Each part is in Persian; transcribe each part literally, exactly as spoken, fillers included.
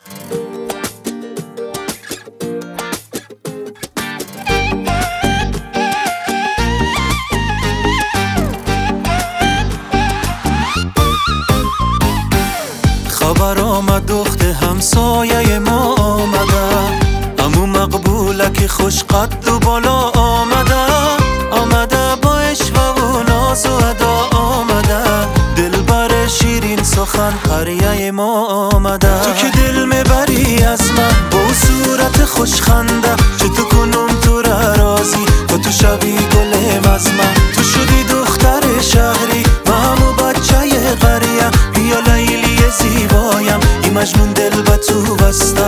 خبر آمد دخت همسایه ما آمده، امو مقبوله که خوش قد و بالا آمده. آمده با عشق و ناز و ادا آمده، دلبر شیرین سخن قریه ما آمده. تو که دل میبری از من با صورت خوشخنده، چه تو کنم تو را راضی تا تو شوی گلم از من. تو شدی دختر شهری من همو بچه قریه، بیا لیلی زیبایم این مجنون دل به تو بسته.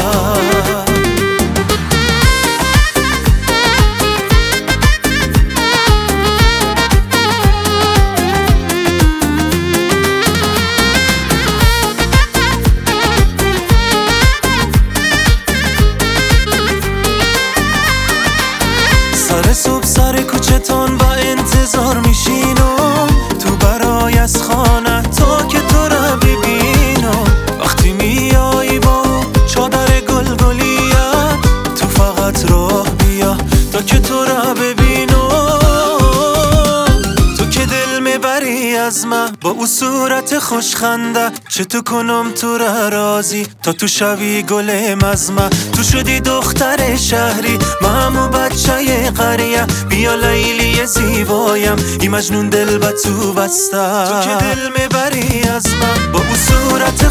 سر صبح سر کوچه تان با انتظار میشینم، تو برای از خانه تا که تو را ببینم. وقتی میایی با چادر گلگلیت، تو فقط راه بیا تا که تو را ببینم. تو که دل میبری از من با او صورت خوشخنده، چه تو کنم تو را راضی تا تو شوی گلم از من. تو شدی دختر شهری من همو بچه قریه، بیا لیلی زیبایم این مجنون دل به تو بسته. تو که دل میبری از من با او صورت